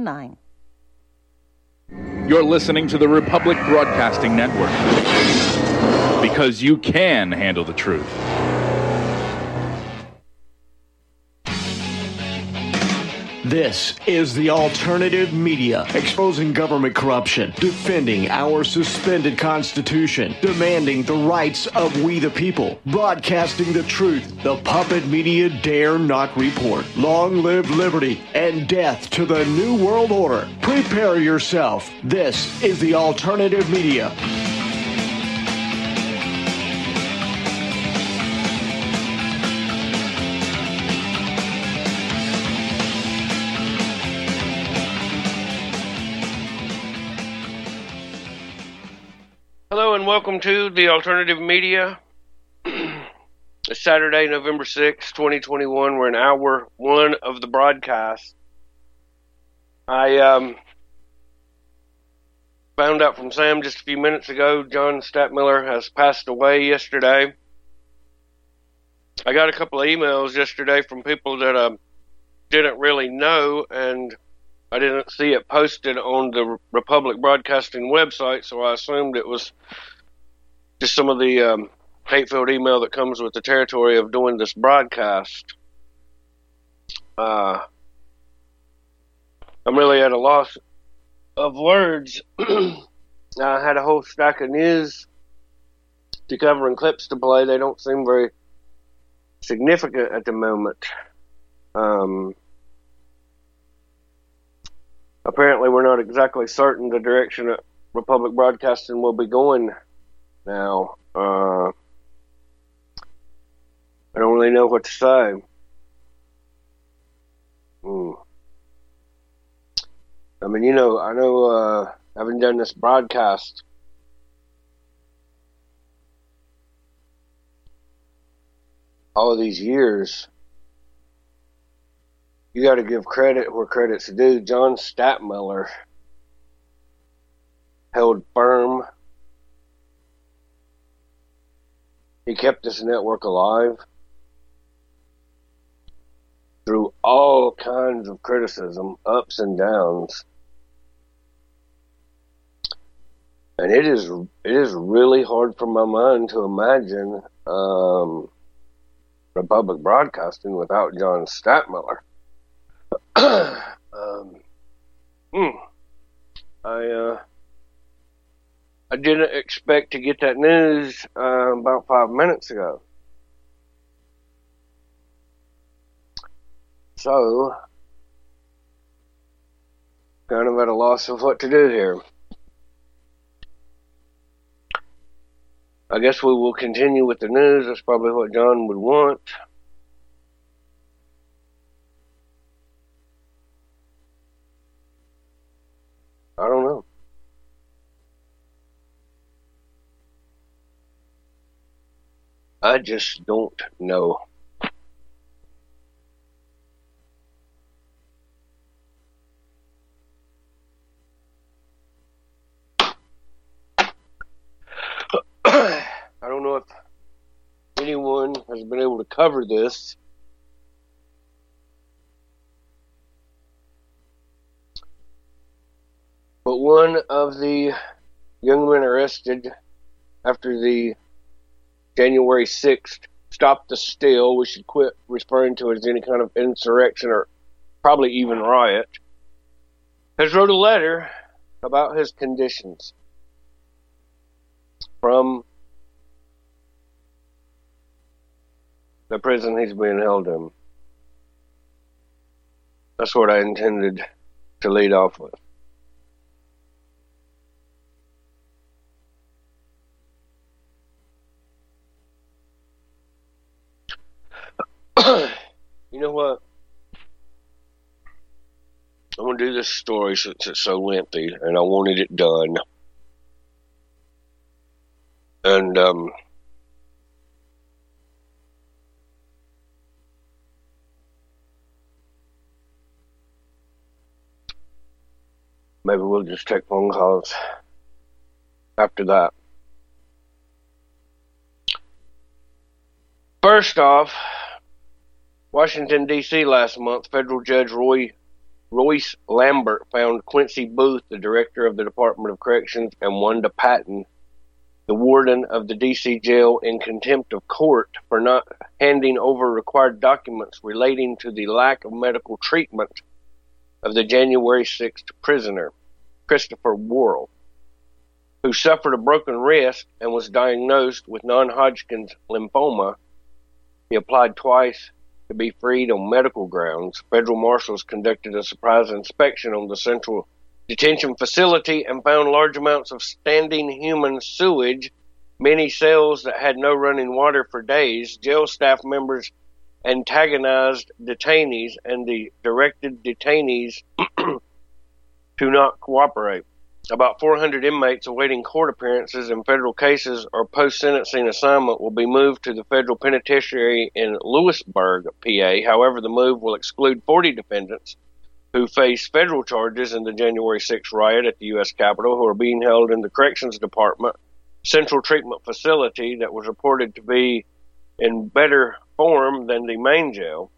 909. You're listening to the Republic Broadcasting Network, because you can handle the truth. This is the alternative media, exposing government corruption, defending our suspended Constitution, demanding the rights of we the people, broadcasting the truth. The puppet media dare not report. Long live liberty and death to the New World Order. Prepare yourself. This is the alternative media. Hello and welcome to the Alternative Media. It's Saturday, November 6th, 2021. We're in hour one of the broadcast. I found out from Sam just a few minutes ago, John Stadtmiller has passed away yesterday. I got a couple of emails yesterday from people that didn't really know, and I didn't see it posted on the Republic Broadcasting website, so I assumed it was just some of the hate-filled email that comes with the territory of doing this broadcast. I'm really at a loss of words. I had a whole stack of news to cover and clips to play. They don't seem very significant at the moment. Apparently, we're not exactly certain the direction that Republic Broadcasting will be going now. I don't really know what to say. I mean, I know having done this broadcast all of these years, you got to give credit where credit's due. John Stadtmiller held firm. He kept this network alive through all kinds of criticism, ups and downs. And it is really hard for my mind to imagine Republic Broadcasting without John Stadtmiller. I didn't expect to get that news about 5 minutes ago. So, kind of at a loss of what to do here. I guess we will continue with the news. That's probably what John would want. I don't know. I just don't know. I don't know if anyone has been able to cover this. But one of the young men arrested after the January 6th Stop the Steal, we should quit referring to it as any kind of insurrection or probably even riot, has wrote a letter about his conditions from the prison he's being held in. That's what I intended to lead off with. You know what? I'm going to do this story since it's so lengthy, and I wanted it done. And, maybe we'll just take phone calls after that. First off, Washington, D.C. last month, federal judge Roy Royce Lambert found Quincy Booth, the director of the Department of Corrections, and Wanda Patton, the warden of the D.C. jail, in contempt of court for not handing over required documents relating to the lack of medical treatment of the January 6th prisoner, Christopher Worrell, who suffered a broken wrist and was diagnosed with non-Hodgkin's lymphoma. He applied twice to be freed on medical grounds. Federal marshals conducted a surprise inspection on the central detention facility and found large amounts of standing human sewage, many cells that had no running water for days. Jail staff members antagonized detainees and directed detainees to not cooperate. About 400 inmates awaiting court appearances in federal cases or post-sentencing assignment will be moved to the federal penitentiary in Lewisburg, PA. However, the move will exclude 40 defendants who face federal charges in the January 6th riot at the U.S. Capitol, who are being held in the Corrections Department Central Treatment Facility that was reported to be in better form than the main jail.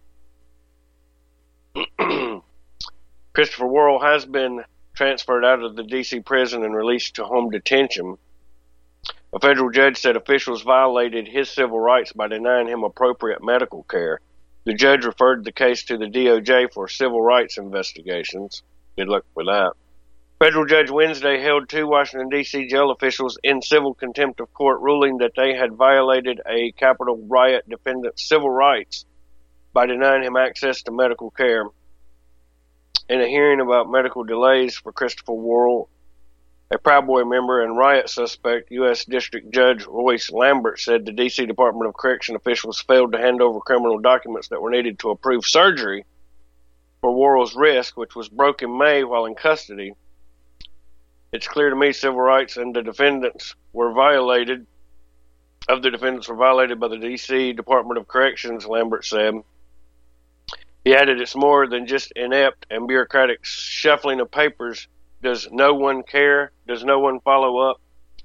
Christopher Worrell has been transferred out of the D.C. prison and released to home detention. A federal judge said officials violated his civil rights by denying him appropriate medical care. The judge referred the case to the DOJ for civil rights investigations. Good luck with that. Federal judge Wednesday held 2 Washington, D.C. jail officials in civil contempt of court, ruling that they had violated a Capitol riot defendant's civil rights by denying him access to medical care. In a hearing about medical delays for Christopher Worrell, a Proud Boy member and riot suspect, U.S. District Judge Royce Lambert said the D.C. Department of Correction officials failed to hand over criminal documents that were needed to approve surgery for Worrell's wrist, which was broken in May while in custody. It's clear to me civil rights and the defendants were violated by the D.C. Department of Corrections, Lambert said. He added, it's more than just inept and bureaucratic shuffling of papers. Does no one care? Does no one follow up?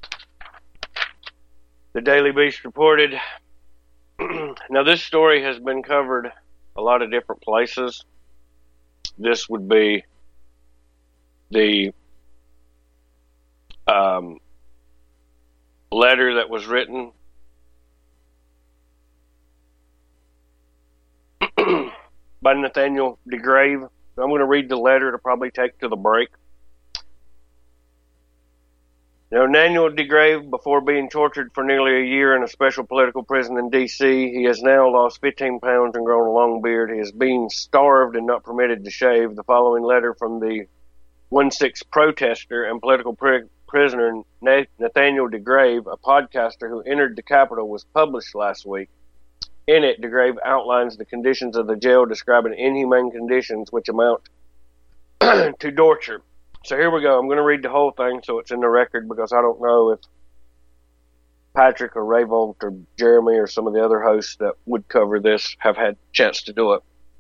The Daily Beast reported. Now, this story has been covered a lot of different places. This would be the letter that was written by Nathaniel DeGrave. I'm going to read the letter to probably take to the break. Now, Nathaniel DeGrave, before being tortured for nearly a year in a special political prison in D.C., he has now lost 15 pounds and grown a long beard. He is being starved and not permitted to shave. The following letter from the 1-6 protester and political prisoner Nathaniel DeGrave, a podcaster who entered the Capitol, was published last week. In it, DeGrave outlines the conditions of the jail, describing inhumane conditions which amount to torture. So here we go. I'm going to read the whole thing so it's in the record, because I don't know if Patrick or Rayvolt or Jeremy or some of the other hosts that would cover this have had a chance to do it.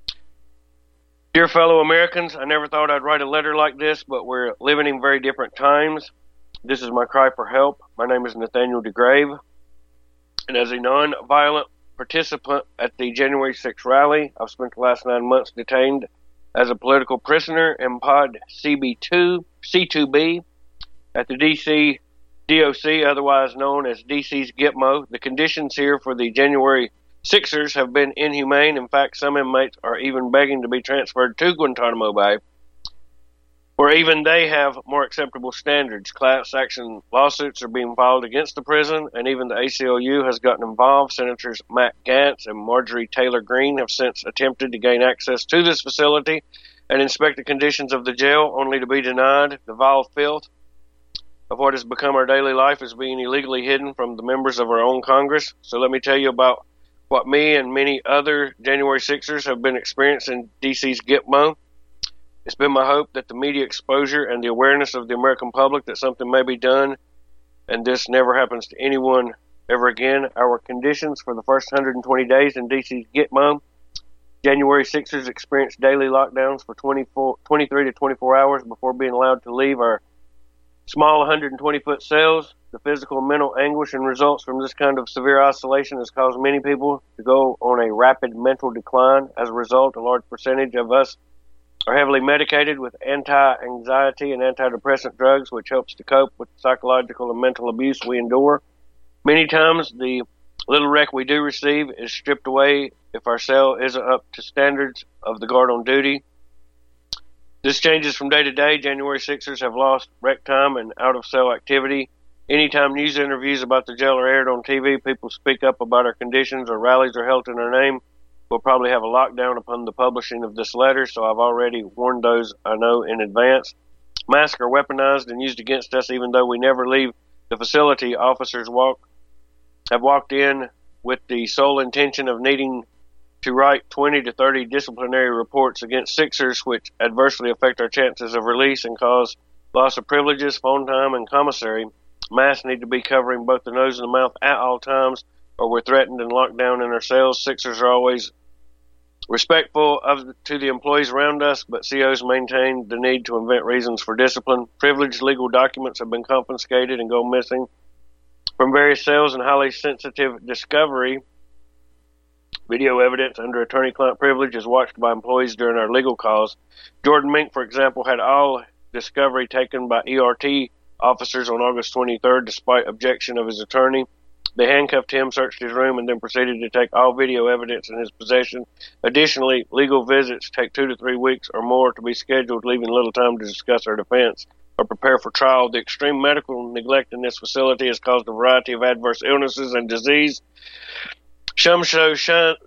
Dear fellow Americans, I never thought I'd write a letter like this, but we're living in very different times. This is my cry for help. My name is Nathaniel DeGrave, and as a non-violent participant at the January 6th rally, I've spent the last 9 months detained as a political prisoner in Pod C2B at the D.C. DOC, otherwise known as D.C.'s Gitmo. The conditions here for the January 6ers have been inhumane. In fact, some inmates are even begging to be transferred to Guantanamo Bay, where even they have more acceptable standards. Class action lawsuits are being filed against the prison, and even the ACLU has gotten involved. Senators Matt Gaetz and Marjorie Taylor Greene have since attempted to gain access to this facility and inspect the conditions of the jail, only to be denied. The vile filth of what has become our daily life is being illegally hidden from the members of our own Congress. So let me tell you about what me and many other January 6ers have been experiencing in D.C.'s Gitmo. It's been my hope that the media exposure and the awareness of the American public that something may be done and this never happens to anyone ever again. Our conditions for the first 120 days in D.C.'s Gitmo. January 6ers experienced daily lockdowns for 23 to 24 hours before being allowed to leave our small 120-foot cells. The physical and mental anguish and results from this kind of severe isolation has caused many people to go on a rapid mental decline. As a result, a large percentage of us are heavily medicated with anti-anxiety and antidepressant drugs, which helps to cope with the psychological and mental abuse we endure. Many times, the little rec we do receive is stripped away if our cell isn't up to standards of the guard on duty. This changes from day to day. January 6ers have lost rec time and out-of-cell activity. Anytime news interviews about the jail are aired on TV, people speak up about our conditions or rallies are held in our name. We'll probably have a lockdown upon the publishing of this letter, so I've already warned those I know in advance. Masks are weaponized and used against us even though we never leave the facility. Officers have walked in with the sole intention of needing to write 20 to 30 disciplinary reports against Sixers, which adversely affect our chances of release and cause loss of privileges, phone time, and commissary. Masks need to be covering both the nose and the mouth at all times, or we're threatened and locked down in our cells. Sixers are always respectful to the employees around us, but COs maintain the need to invent reasons for discipline. Privileged legal documents have been confiscated and go missing from various cells, and highly sensitive discovery video evidence under attorney-client privilege is watched by employees during our legal calls. Jordan Mink, for example, had all discovery taken by ERT officers on August 23rd, despite objection of his attorney. They handcuffed him, searched his room, and then proceeded to take all video evidence in his possession. Additionally, legal visits take 2 to 3 weeks or more to be scheduled, leaving little time to discuss our defense or prepare for trial. The extreme medical neglect in this facility has caused a variety of adverse illnesses and disease. Some show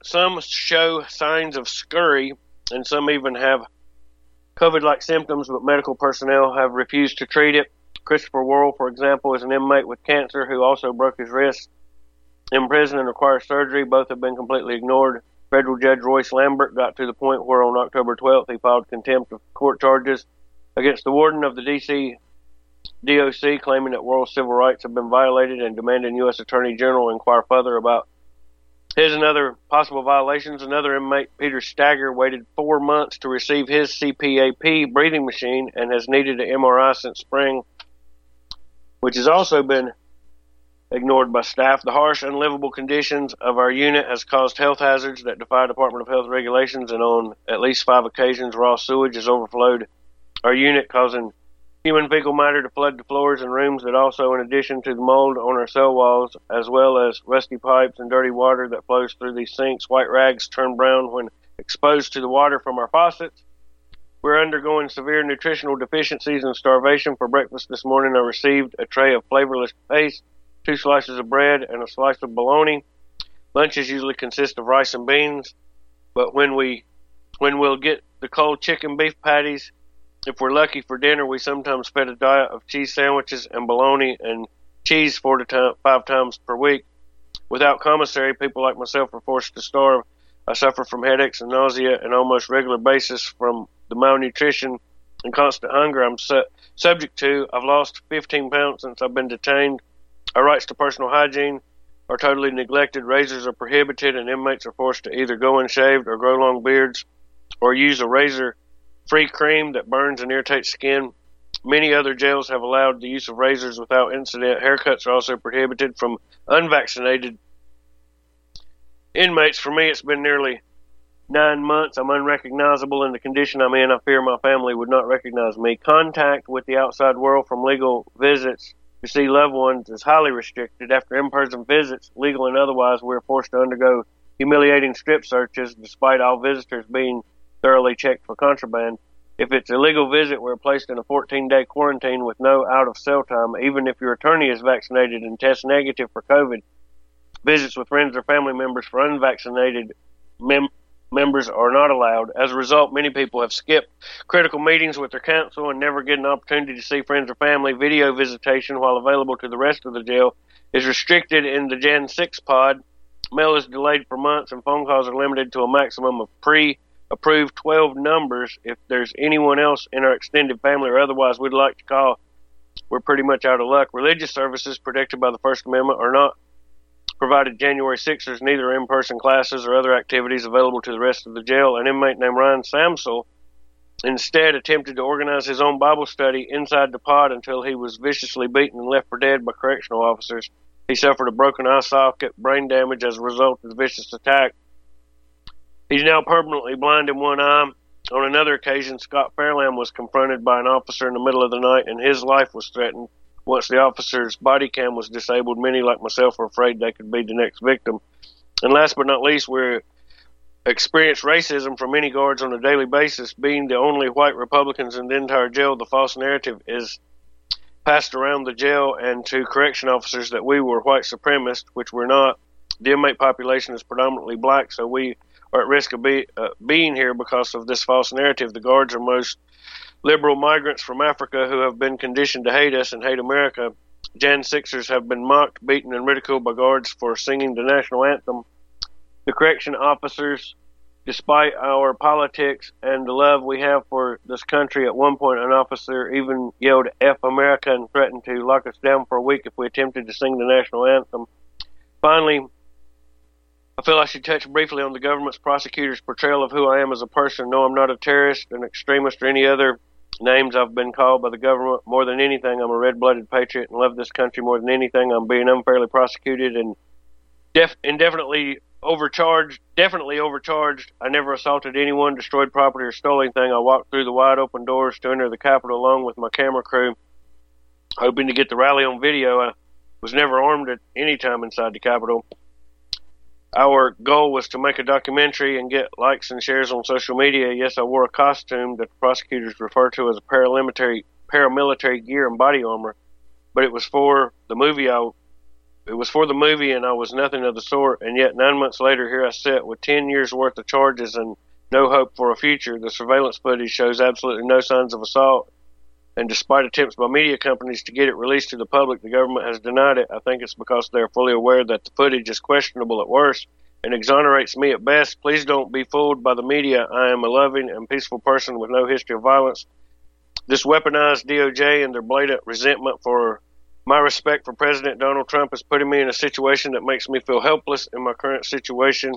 signs of scurry, and some even have COVID-like symptoms, but medical personnel have refused to treat it. Christopher Worrell, for example, is an inmate with cancer who also broke his wrist in prison and requires surgery. Both have been completely ignored. Federal Judge Royce Lambert got to the point where on October 12th he filed contempt of court charges against the warden of the D.C. DOC, claiming that Worrell's civil rights have been violated and demanding U.S. Attorney General inquire further about his and other possible violations. Another inmate, Peter Stagger, waited 4 months to receive his CPAP breathing machine and has needed an MRI since spring, which has also been ignored by staff. The harsh, unlivable conditions of our unit has caused health hazards that defy Department of Health regulations, and on at least 5 occasions, raw sewage has overflowed our unit, causing human fecal matter to flood the floors and rooms. That also, in addition to the mold on our cell walls, as well as rusty pipes and dirty water that flows through these sinks. White rags turn brown when exposed to the water from our faucets. We're undergoing severe nutritional deficiencies and starvation. For breakfast this morning, I received a tray of flavorless paste, 2 slices of bread, and a slice of bologna. Lunches usually consist of rice and beans, but when we'll get the cold chicken beef patties, if we're lucky, for dinner, we sometimes fed a diet of cheese sandwiches and bologna and cheese 4 to 5 times per week. Without commissary, people like myself are forced to starve. I suffer from headaches and nausea on almost regular basis from the malnutrition and constant hunger I'm subject to. I've lost 15 pounds since I've been detained. Our rights to personal hygiene are totally neglected. Razors are prohibited, and inmates are forced to either go unshaved or grow long beards or use a razor-free cream that burns and irritates skin. Many other jails have allowed the use of razors without incident. Haircuts are also prohibited from unvaccinated inmates. For me, it's been nearly 9 months. I'm unrecognizable in the condition I'm in. I fear my family would not recognize me. Contact with the outside world from legal visits to see loved ones is highly restricted. After in-person visits, legal and otherwise, we're forced to undergo humiliating strip searches, despite all visitors being thoroughly checked for contraband. If it's a legal visit, we're placed in a 14-day quarantine with no out-of-cell time, even if your attorney is vaccinated and tests negative for COVID. Visits with friends or family members for unvaccinated members are not allowed. As a result, many people have skipped critical meetings with their counsel and never get an opportunity to see friends or family. Video visitation, while available to the rest of the jail, is restricted in the Gen 6 pod. Mail is delayed for months, and phone calls are limited to a maximum of pre-approved 12 numbers. If there's anyone else in our extended family or otherwise we'd like to call, we're pretty much out of luck. Religious services protected by the First Amendment are not provided January 6th. There's neither in-person classes or other activities available to the rest of the jail. An inmate named Ryan Samsel instead attempted to organize his own Bible study inside the pod until he was viciously beaten and left for dead by correctional officers. He suffered a broken eye socket, brain damage as a result of the vicious attack. He's now permanently blind in one eye. On another occasion, Scott Fairland was confronted by an officer in the middle of the night, and his life was threatened. Once the officer's body cam was disabled, many like myself were afraid they could be the next victim. And last but not least, we experience racism from many guards on a daily basis. Being the only white Republicans in the entire jail, the false narrative is passed around the jail and to correction officers that we were white supremacists, which we're not. The inmate population is predominantly black, so we are at risk of being here because of this false narrative. The guards are most liberal migrants from Africa who have been conditioned to hate us and hate America. Jan Sixers have been mocked, beaten, and ridiculed by guards for singing the national anthem. The correction officers, despite our politics and the love we have for this country, at one point an officer even yelled F America and threatened to lock us down for a week if we attempted to sing the national anthem. Finally, I feel I should touch briefly on the government's prosecutor's portrayal of who I am as a person. No, I'm not a terrorist, an extremist, or any other names I've been called by the government. More than anything, I'm a red-blooded patriot and love this country more than anything. I'm being unfairly prosecuted and definitely overcharged. I never assaulted anyone, destroyed property, or stole anything. I walked through the wide open doors to enter the Capitol along with my camera crew, hoping to get the rally on video. I was never armed at any time inside the Capitol. Our goal was to make a documentary and get likes and shares on social media. Yes, I wore a costume that the prosecutors refer to as a paramilitary gear and body armor, but it was for the movie. And I was nothing of the sort. And yet 9 months later, here I sit with 10 years worth of charges and no hope for a future. The surveillance footage shows absolutely no signs of assault. And despite attempts by media companies to get it released to the public, the government has denied it. I think it's because they're fully aware that the footage is questionable at worst and exonerates me at best. Please don't be fooled by the media. I am a loving and peaceful person with no history of violence. This weaponized DOJ and their blatant resentment for my respect for President Donald Trump is putting me in a situation that makes me feel helpless in my current situation.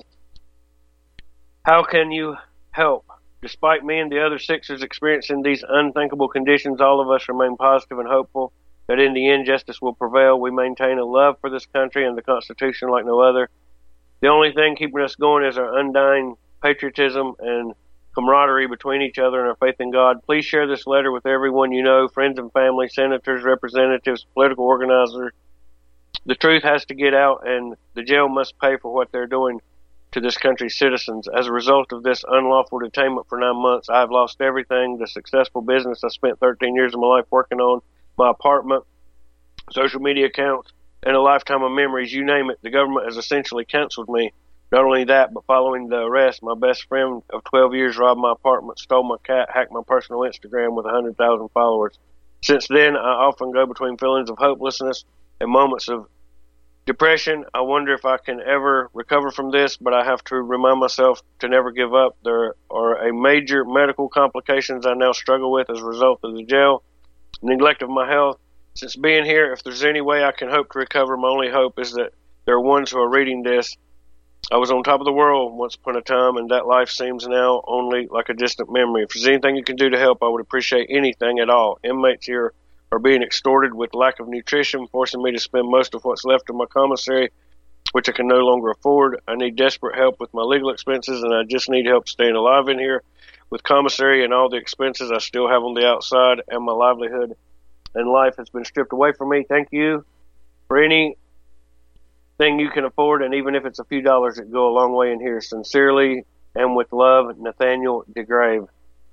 How can you help? Despite me and the other Sixers experiencing these unthinkable conditions, all of us remain positive and hopeful that in the end justice will prevail. We maintain a love for this country and the Constitution like no other. The only thing keeping us going is our undying patriotism and camaraderie between each other and our faith in God. Please share this letter with everyone you know, friends and family, senators, representatives, political organizers. The truth has to get out, and the jail must pay for what they're doing to this country's citizens. As a result of this unlawful detainment for 9 months, I have lost everything: the successful business I spent 13 years of my life working on, my apartment, social media accounts, and a lifetime of memories. You name it, the government has essentially canceled me. Not only that, but following the arrest, my best friend of 12 years robbed my apartment, stole my cat, hacked my personal Instagram with 100,000 followers. Since then, I often go between feelings of hopelessness and moments of depression. I wonder if I can ever recover from this, but I have to remind myself to never give up. There are a major medical complications I now struggle with as a result of the jail, neglect of my health. Since being here, if there's any way I can hope to recover, my only hope is that there are ones who are reading this. I was on top of the world once upon a time, and that life seems now only like a distant memory. If there's anything you can do to help, I would appreciate anything at all. Inmates here are being extorted with lack of nutrition, forcing me to spend most of what's left of my commissary, which I can no longer afford. I need desperate help with my legal expenses, and I just need help staying alive in here with commissary and all the expenses I still have on the outside, and my livelihood and life has been stripped away from me. Thank you for anything you can afford, and even if it's a few dollars, it go a long way in here. Sincerely and with love, Nathaniel DeGrave.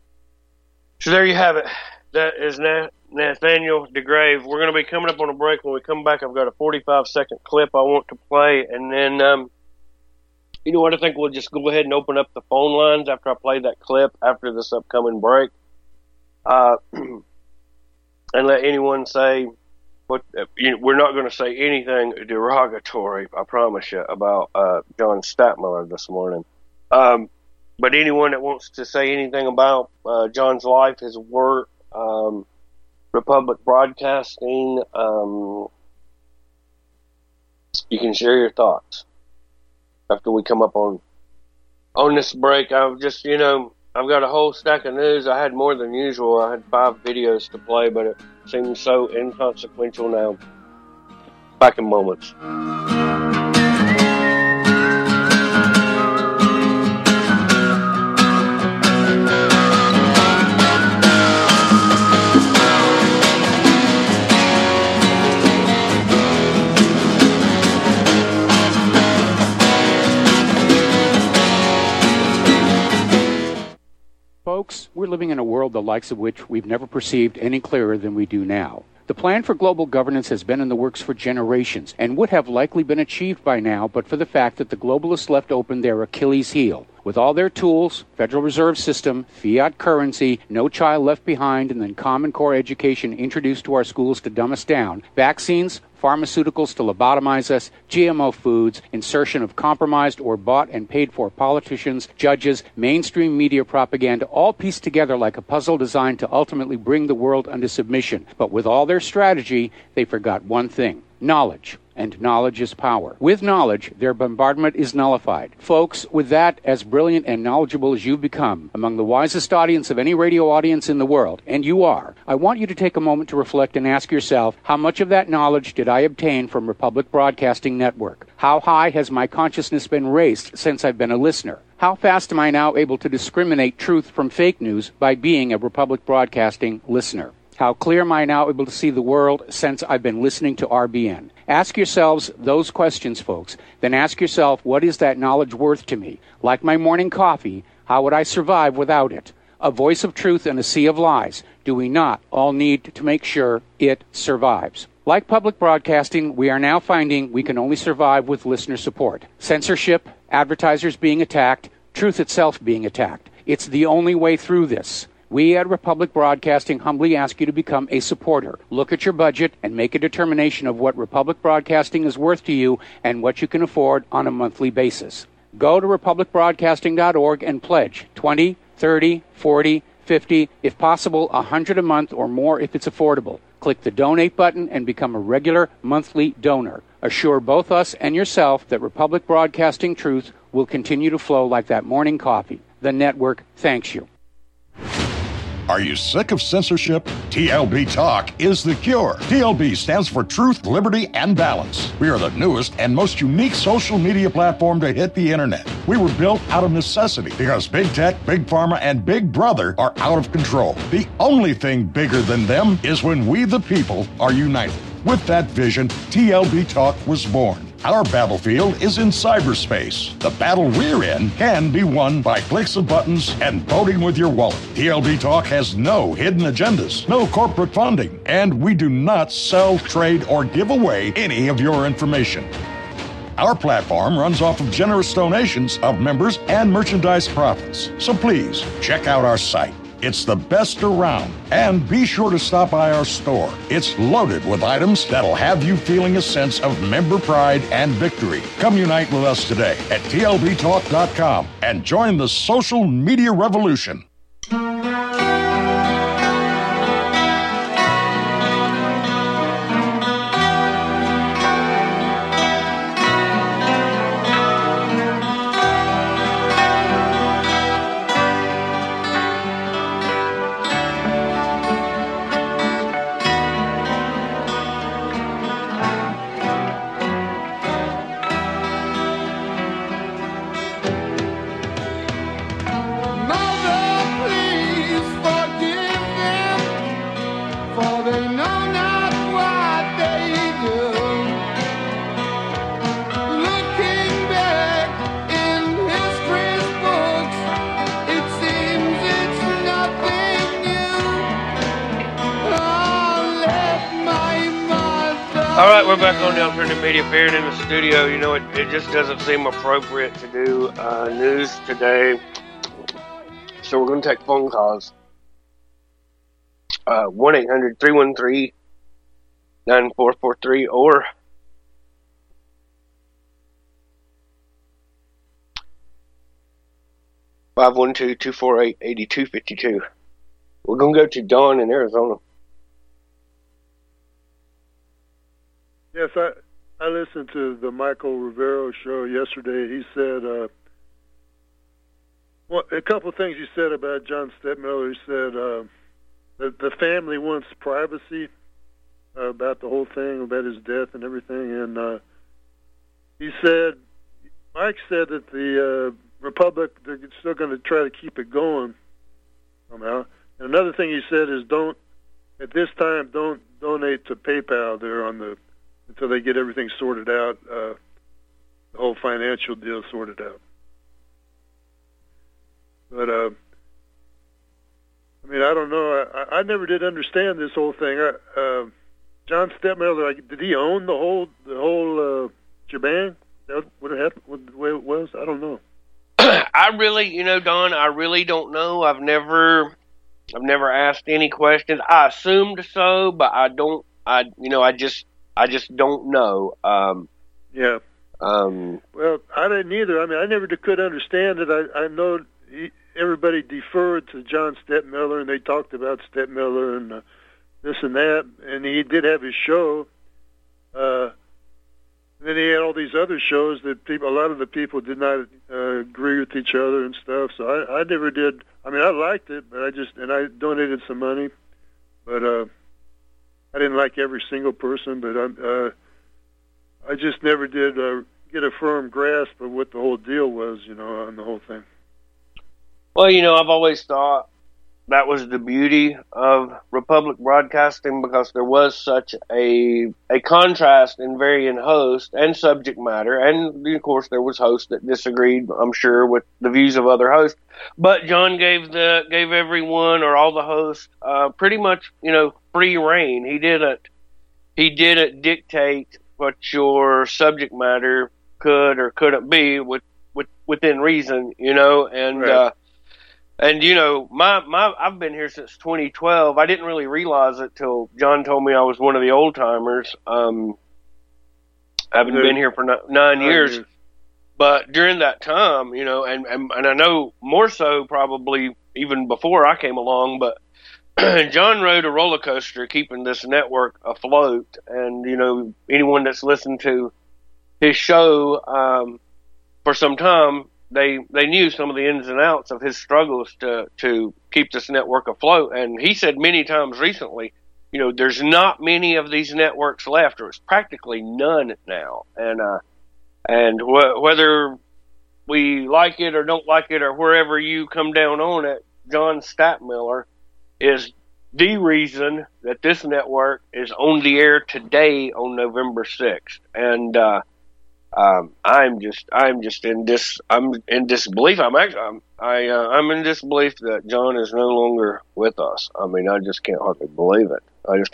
So there you have it. That is Nathaniel DeGrave. We're going to be coming up on a break. When we come back, I've got a 45-second clip I want to play, and then, you know what, I think we'll just go ahead and open up the phone lines after I play that clip after this upcoming break, and let anyone say what. We're not going to say anything derogatory, I promise you, about John Stadtmiller this morning. But anyone that wants to say anything about John's life, his work, Republic Broadcasting, you can share your thoughts after we come up on this break. I've just, I've got a whole stack of news. I had more than usual. I had 5 videos to play, but it seems so inconsequential now. Back in moments. living in a world the likes of which we've never perceived any clearer than we do now. The plan for global governance has been in the works for generations and would have likely been achieved by now but for the fact that the globalists left open their Achilles heel. With all their tools, Federal Reserve System, fiat currency, no child left behind, and then Common Core education introduced to our schools to dumb us down, vaccines, pharmaceuticals to lobotomize us, GMO foods, insertion of compromised or bought and paid for politicians, judges, mainstream media propaganda, all pieced together like a puzzle designed to ultimately bring the world under submission. But with all their strategy, they forgot one thing: knowledge. And knowledge is power. With knowledge, their bombardment is nullified. Folks, with that, as brilliant and knowledgeable as you've become, among the wisest audience of any radio audience in the world, and you are, I want you to take a moment to reflect and ask yourself, how much of that knowledge did I obtain from Republic Broadcasting Network? How high has my consciousness been raised since I've been a listener? How fast am I now able to discriminate truth from fake news by being a Republic Broadcasting listener? How clear am I now able to see the world since I've been listening to RBN? Ask yourselves those questions, folks. Then ask yourself, what is that knowledge worth to me? Like my morning coffee, how would I survive without it? A voice of truth in a sea of lies. Do we not all need to make sure it survives? Like public broadcasting, we are now finding we can only survive with listener support. Censorship, advertisers being attacked, truth itself being attacked. It's the only way through this. We at Republic Broadcasting humbly ask you to become a supporter. Look at your budget and make a determination of what Republic Broadcasting is worth to you and what you can afford on a monthly basis. Go to republicbroadcasting.org and pledge $20, $30, $40, $50, if possible, $100 a month or more if it's affordable. Click the donate button and become a regular monthly donor. Assure both us and yourself that Republic Broadcasting truth will continue to flow like that morning coffee. The network thanks you. Are you sick of censorship? TLB Talk is the cure. TLB stands for Truth, Liberty, and Balance. We are the newest and most unique social media platform to hit the internet. We were built out of necessity because Big Tech, Big Pharma, and Big Brother are out of control. The only thing bigger than them is when we, the people, are united. With that vision, TLB Talk was born. Our battlefield is in cyberspace. The battle we're in can be won by clicks of buttons and voting with your wallet. TLB Talk has no hidden agendas, no corporate funding, and we do not sell, trade, or give away any of your information. Our platform runs off of generous donations of members and merchandise profits. So please, check out our site. It's the best around. And be sure to stop by our store. It's loaded with items that'll have you feeling a sense of member pride and victory. Come unite with us today at tlbtalk.com and join the social media revolution. All right, we're back on the Alternative Media Period in the studio. You know, it just doesn't seem appropriate to do news today. So we're going to take phone calls. 1-800-313-9443 or (512-248-8252). We're going to go to Don in Arizona. Yes, I listened to the Michael Rivero show yesterday. He said, a couple of things he said about John Stettmiller. He said that the family wants privacy about the whole thing, about his death and everything. And Mike said that the Republic, they're still going to try to keep it going somehow. And another thing he said is don't donate to PayPal there until they get everything sorted out, the whole financial deal sorted out. But mean, I don't know. I never did understand this whole thing. John Stettmiller, did he own the whole shebang? That what happened? What the way it was? I don't know. I really, Don, I really don't know. I've never asked any questions. I assumed so, but I don't. I just don't know. Yeah. Well, I didn't either. I mean, I never could understand it. I know everybody deferred to John Stettmiller, and they talked about Stettmiller and this and that, and he did have his show. Then he had all these other shows that a lot of the people did not agree with each other and stuff. So I never did. I mean, I liked it, but I donated some money, but I didn't like every single person. But I just never did get a firm grasp of what the whole deal was, on the whole thing. Well, I've always thought that was the beauty of Republic Broadcasting, because there was such a contrast in varying host and subject matter, and of course there was hosts that disagreed, I'm sure, with the views of other hosts. But John gave everyone, or all the hosts, pretty much free reign. He didn't dictate what your subject matter could or couldn't be within reason, and. Right. And I've been here since 2012. I didn't really realize it till John told me I was one of the old timers. I haven't been here for 9 years, but during that time, and I know more so probably even before I came along. But John rode a roller coaster keeping this network afloat, and anyone that's listened to his show for some time. They knew some of the ins and outs of his struggles to keep this network afloat. And he said many times recently, there's not many of these networks left, or it's practically none now. And whether we like it or don't like it, or wherever you come down on it, John Stettmiller is the reason that this network is on the air today on November 6th. And I'm in disbelief. I'm in disbelief that John is no longer with us. I mean, I just can't hardly believe it.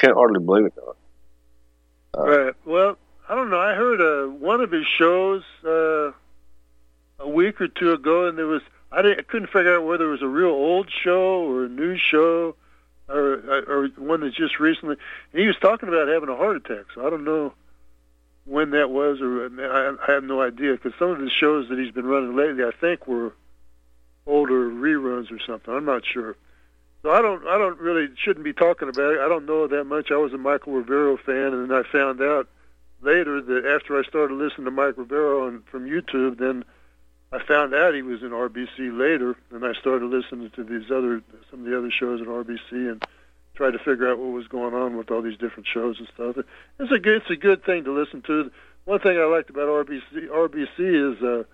Right. Well, I don't know. I heard one of his shows a week or two ago, and I couldn't figure out whether it was a real old show or a new show or one that's just recently. And he was talking about having a heart attack. So I don't know when that was, or I have no idea, because some of the shows that he's been running lately, I think, were older reruns or something. I'm not sure. So I don't really shouldn't be talking about it. I don't know that much. I was a Michael Rivero fan, and then I found out later that after I started listening to Mike Rivero from YouTube, then I found out he was in RBC later, and I started listening to some of the other shows in RBC and tried to figure out what was going on with all these different shows and stuff. It's a good thing to listen to. One thing I liked about RBC is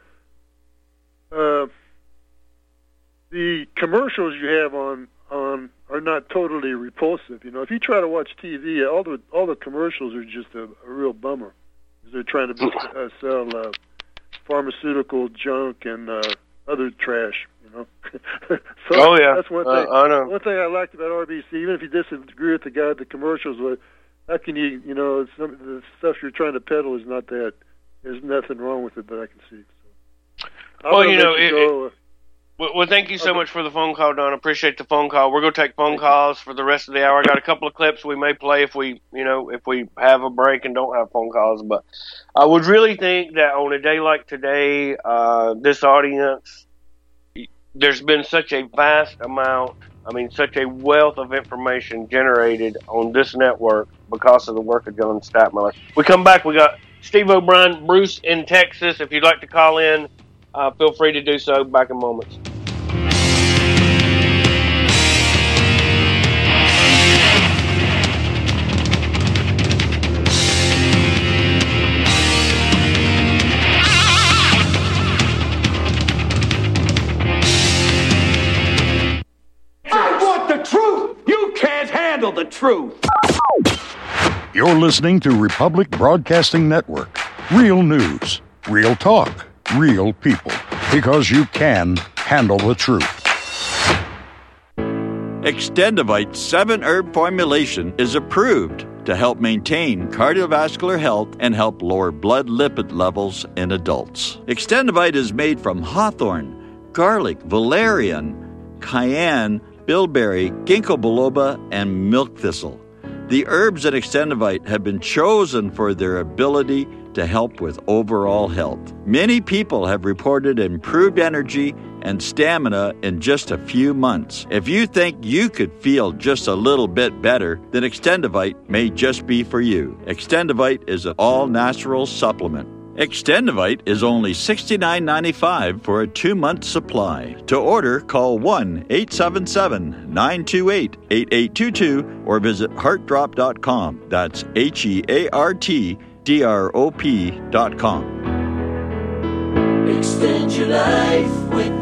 the commercials you have on are not totally repulsive. If you try to watch TV, all the commercials are just a real bummer, because they're trying to sell pharmaceutical junk and other trash. So that's one thing. I know. One thing I liked about RBC, even if you disagree with the guy, the commercials, how can you, some of the stuff you're trying to peddle is not that. There's nothing wrong with it that I can see. So, well, thank you so much for the phone call, Don. Appreciate the phone call. We're going to take phone calls for the rest of the hour. I got a couple of clips we may play if we have a break and don't have phone calls. But I would really think that on a day like today, this audience, there's been such a vast amount, such a wealth of information generated on this network because of the work of John Stettmiller. We come back, we got Steve O'Brien, Bruce in Texas. If you'd like to call in, feel free to do so. Back in moments. The truth. You're listening to Republic Broadcasting Network. Real news, real talk, real people. Because you can handle the truth. Extendivite's 7-herb formulation is approved to help maintain cardiovascular health and help lower blood lipid levels in adults. Extendivite is made from hawthorn, garlic, valerian, cayenne, bilberry, ginkgo biloba, and milk thistle. The herbs in Extendivite have been chosen for their ability to help with overall health. Many people have reported improved energy and stamina in just a few months. If you think you could feel just a little bit better, then Extendivite may just be for you. Extendivite is an all-natural supplement. Extendivite is only $69.95 for a 2-month supply. To order, call 1-877-928-8822 or visit heartdrop.com. That's HEARTDROP.com. Extend your life with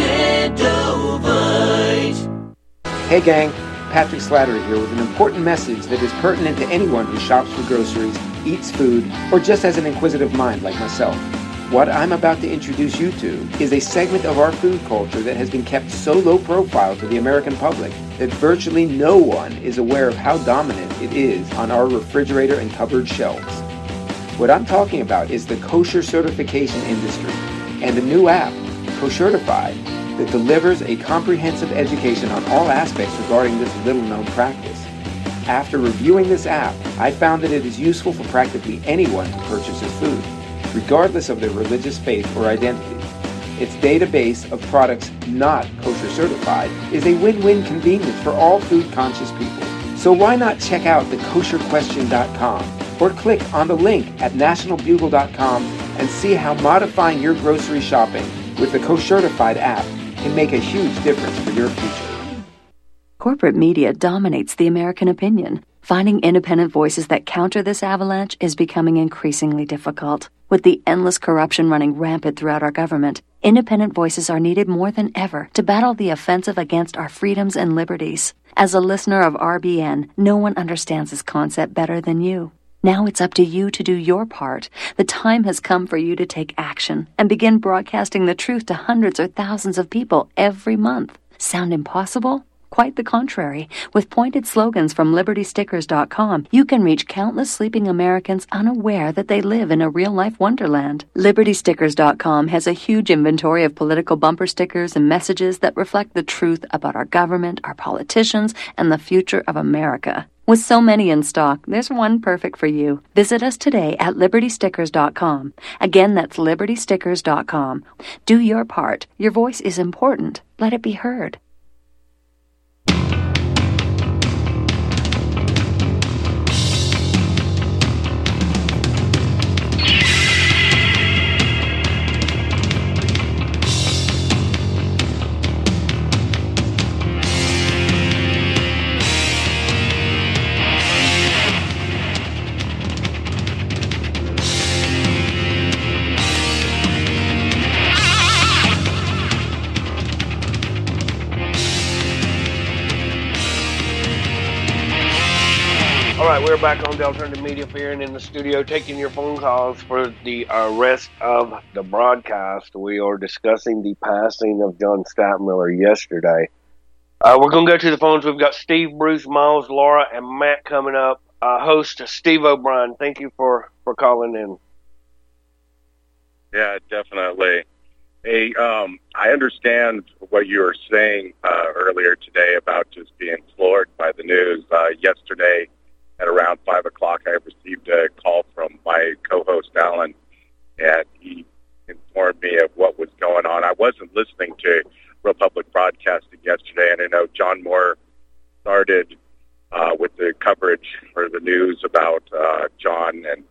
Extendovite. Hey gang, Patrick Slattery here with an important message that is pertinent to anyone who shops for groceries, eats food, or just has an inquisitive mind like myself. What I'm about to introduce you to is a segment of our food culture that has been kept so low profile to the American public that virtually no one is aware of how dominant it is on our refrigerator and cupboard shelves. What I'm talking about is the kosher certification industry and a new app, Koshertified, that delivers a comprehensive education on all aspects regarding this little-known practice. After reviewing this app, I found that it is useful for practically anyone to purchase his food, regardless of their religious faith or identity. Its database of products not kosher certified is a win-win convenience for all food-conscious people. So why not check out thekosherquestion.com or click on the link at nationalbugle.com and see how modifying your grocery shopping with the Koshertified app can make a huge difference for your future. Corporate media dominates the American opinion. Finding independent voices that counter this avalanche is becoming increasingly difficult. With the endless corruption running rampant throughout our government, independent voices are needed more than ever to battle the offensive against our freedoms and liberties. As a listener of RBN, no one understands this concept better than you. Now it's up to you to do your part. The time has come for you to take action and begin broadcasting the truth to hundreds or thousands of people every month. Sound impossible? Quite the contrary. With pointed slogans from LibertyStickers.com, you can reach countless sleeping Americans unaware that they live in a real-life wonderland. LibertyStickers.com has a huge inventory of political bumper stickers and messages that reflect the truth about our government, our politicians, and the future of America. With so many in stock, there's one perfect for you. Visit us today at LibertyStickers.com. Again, that's LibertyStickers.com. Do your part. Your voice is important. Let it be heard. We're back on the Alternative Media Fair and in the studio taking your phone calls for the rest of the broadcast. We are discussing the passing of John Stadtmiller yesterday. We're going to go to the phones. We've got Steve, Bruce, Miles, Laura, and Matt coming up. Host Steve O'Brien, thank you for calling in. Yeah, definitely. Hey, I understand what you were saying earlier today about just being floored by the news. Yesterday, at around 5 o'clock, I received a call from my co-host, Alan, and he informed me of what was going on. I wasn't listening to Republic Broadcasting yesterday, and I know John Moore started with the coverage or the news about John, and,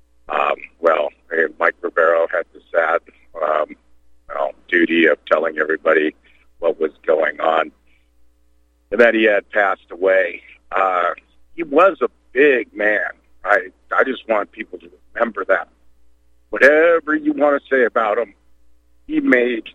Mike Rivero had the sad duty of telling everybody what was going on, and that he had passed away. He was a big man. I just want people to remember that. Whatever you want to say about him, he made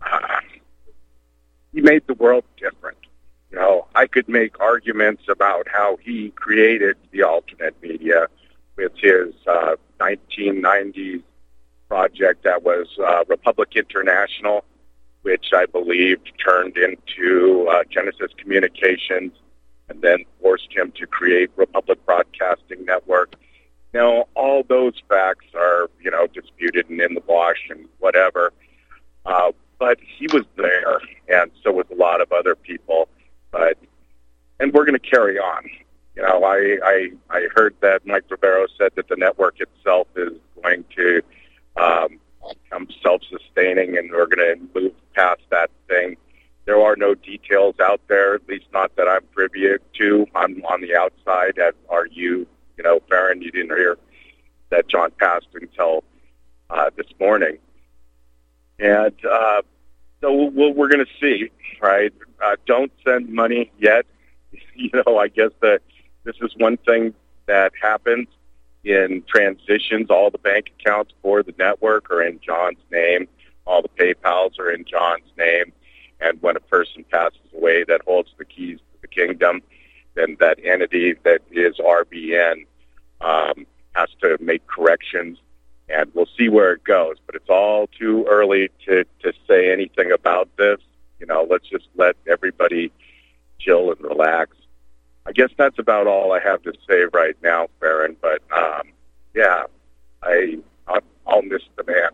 the world different. You know, I could make arguments about how he created the alternate media with his 1990s project that was Republic International. which I believe turned into Genesis Communications and then forced him to create Republic Broadcasting Network. Now, all those facts are, disputed and in the wash and whatever. But he was there, and so was a lot of other people. And we're going to carry on. I heard that Mike Rivero said that the network itself is going to become self-sustaining, and we're going to move past that thing. There are no details out there, at least not that I'm privy to. I'm on the outside, as are you. Farron, you didn't hear that John passed until this morning. And so we're going to see, right? Don't send money yet. I guess this is one thing that happens in transitions. All the bank accounts for the network are in John's name. All the PayPals are in John's name. And when a person passes away that holds the keys to the kingdom, then that entity that is RBN has to make corrections, and we'll see where it goes. But it's all too early to say anything about this. Let's just let everybody chill and relax. I guess that's about all I have to say right now, Farron. But yeah, I'll miss the man.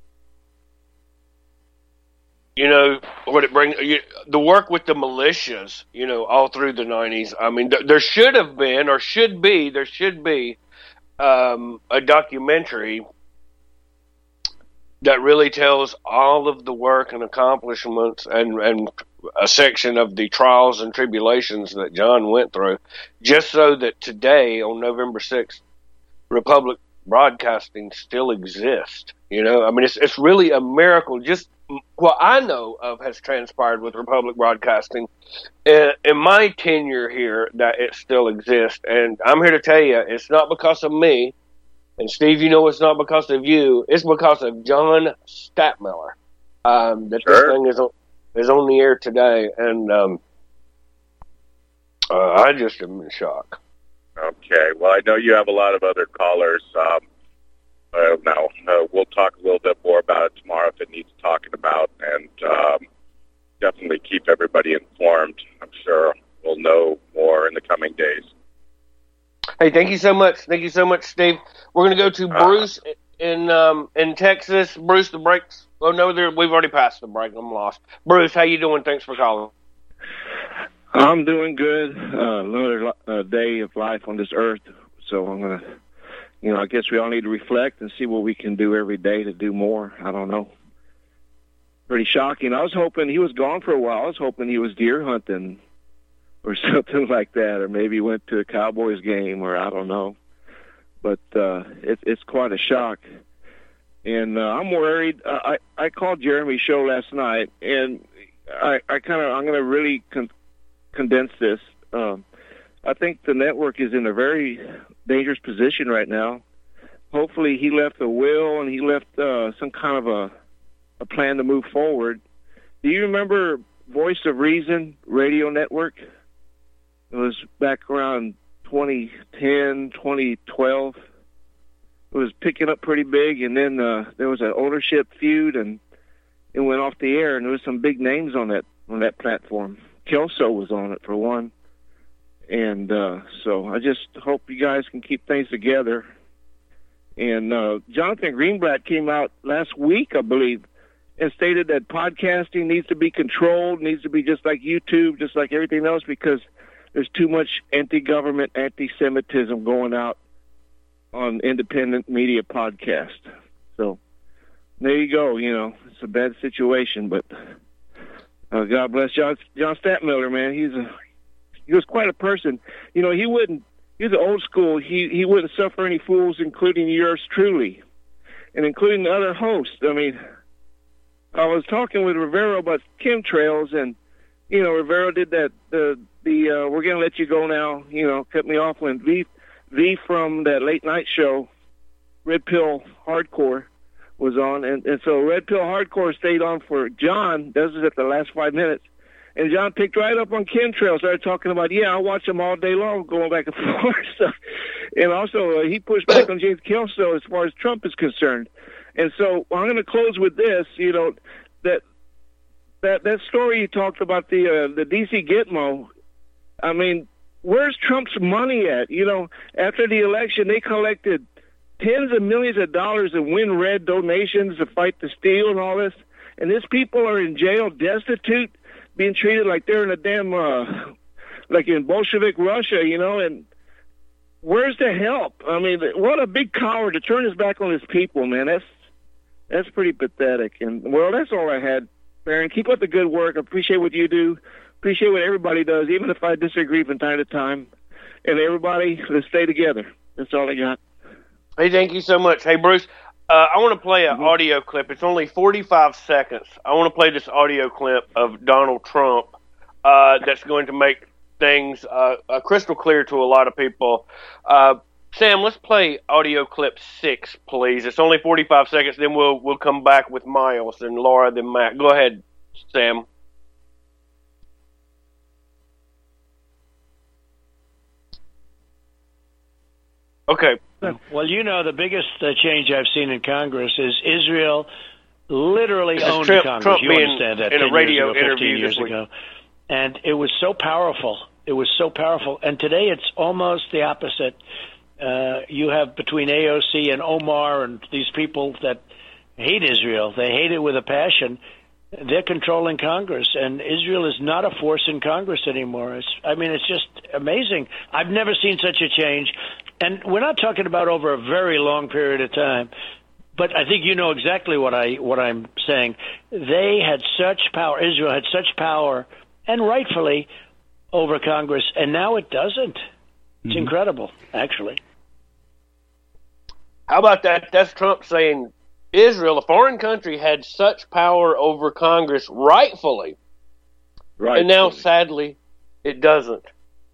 What it brings, the work with the militias, all through the 90s. I mean, there should have been, or should be, a documentary that really tells all of the work and accomplishments and a section of the trials and tribulations that John went through, just so that today, on November 6th, Republic Broadcasting still exists. I mean, it's really a miracle. Just what I know of has transpired with Republic Broadcasting in my tenure here, that it still exists. And I'm here to tell you, it's not because of me. And Steve, it's not because of you. It's because of John Statmiller that This thing is on the air today. And I just am in shock. Okay. Well, I know you have a lot of other callers. We'll talk a little bit more about it tomorrow if it needs talking about, and definitely keep everybody informed. I'm sure we'll know more in the coming days. Hey, thank you so much. Thank you so much, Steve. We're going to go to Bruce in Texas. Bruce, the breaks. Oh no, we've already passed the break. I'm lost. Bruce, how you doing? Thanks for calling. I'm doing good. Another day of life on this earth. So I'm going to, I guess we all need to reflect and see what we can do every day to do more. I don't know. Pretty shocking. I was hoping he was gone for a while. I was hoping he was deer hunting or something like that, or maybe went to a Cowboys game, or I don't know. But it's quite a shock. And I'm worried. I called Jeremy's show last night, and I'm going to really condense this. I think the network is in a very dangerous position right now. Hopefully he left a will and he left some kind of a plan to move forward. Do you remember Voice of Reason radio network? It was back around 2010, 2012. It was picking up pretty big, and then there was an ownership feud, and it went off the air, and there was some big names on that platform. Kelso was on it, for one. And so I just hope you guys can keep things together. And Jonathan Greenblatt came out last week, I believe, and stated that podcasting needs to be controlled, needs to be just like YouTube, just like everything else, because there's too much anti-government, anti-Semitism going out on independent media podcast. So there you go. It's a bad situation, but God bless John Statmiller, man. He was quite a person. He was old school. He wouldn't suffer any fools, including yours truly, and including the other hosts. I mean, I was talking with Rivero about chemtrails, and, Rivero did that, the we're going to let you go now, cut me off when V from that late night show, Red Pill Hardcore, was on. And so Red Pill Hardcore stayed on for John. This was at the last 5 minutes. And John picked right up on chemtrails, started talking about, I watch them all day long, going back and forth. So, and also, he pushed back on James Kelso as far as Trump is concerned. And so I'm going to close with this, that that story you talked about, the DC Gitmo, I mean, where's Trump's money at? You know, after the election, they collected tens of millions of dollars in Win Red donations to fight the steal and all this, and these people are in jail, destitute, being treated like they're in a damn, like in Bolshevik Russia, you know, and where's the help? I mean, what a big coward to turn his back on his people, man. That's pretty pathetic. And, well, that's all I had, Baron. Keep up the good work. I appreciate what you do. Appreciate what everybody does, even if I disagree from time to time. And everybody, let's stay together. That's all I got. Hey, thank you so much. Hey, Bruce, I want to play an audio clip. It's only 45 seconds. I want to play this audio clip of Donald Trump that's going to make things crystal clear to a lot of people. Sam, let's play audio clip 6, please. It's only 45 seconds. Then we'll come back with Miles and Laura, then Matt. Go ahead, Sam. Okay. Well, you know, the biggest change I've seen in Congress is Israel literally owned Congress. Trump You understand that? In a radio interview 15 years ago. And it was so powerful. It was so powerful. And today it's almost the opposite. You have between AOC and Omar and these people that hate Israel. They hate it with a passion. They're controlling Congress, and Israel is not a force in Congress anymore. It's just amazing. I've never seen such a change. And we're not talking about over a very long period of time, but I think you know exactly what I'm saying. They had such power. Israel had such power, and rightfully, over Congress, and now it doesn't. It's incredible, actually. How about that? That's Trump saying Israel, a foreign country, had such power over Congress rightfully. Right. And now, sadly, it doesn't.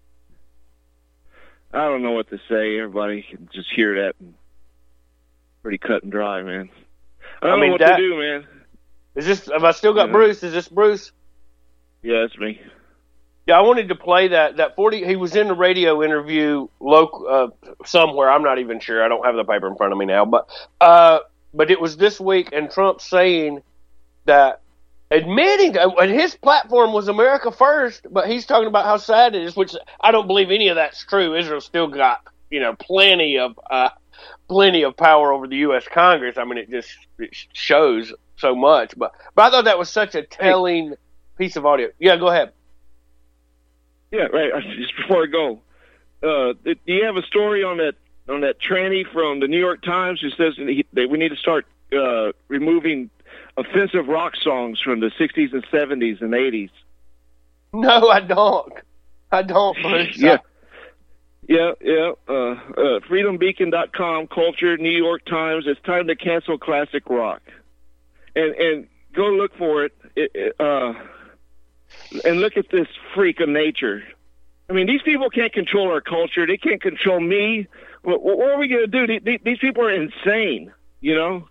I don't know what to say. Everybody can just hear that. Pretty cut and dry, man. I don't know what to do, man. Is this? Have I still got Bruce? Is this Bruce? Yeah, it's me. Yeah, I wanted to play that 40. He was in a radio interview somewhere. I'm not even sure. I don't have the paper in front of me now, but it was this week, and Trump saying that, admitting, and his platform was America first, but he's talking about how sad it is, which I don't believe any of that's true. Israel's still got, plenty of power over the U.S. Congress. I mean, it shows so much. But I thought that was such a telling piece of audio. Yeah, go ahead. Yeah, right. Just before I go, do you have a story on that tranny from the New York Times who says that we need to start removing offensive rock songs from the 60s and 70s and 80s? No, I don't. Bruce. Yeah. FreedomBeacon.com, Culture, New York Times. It's time to cancel classic rock. And go look for it. And look at this freak of nature. I mean, these people can't control our culture. They can't control me. What are we going to do? These people are insane, This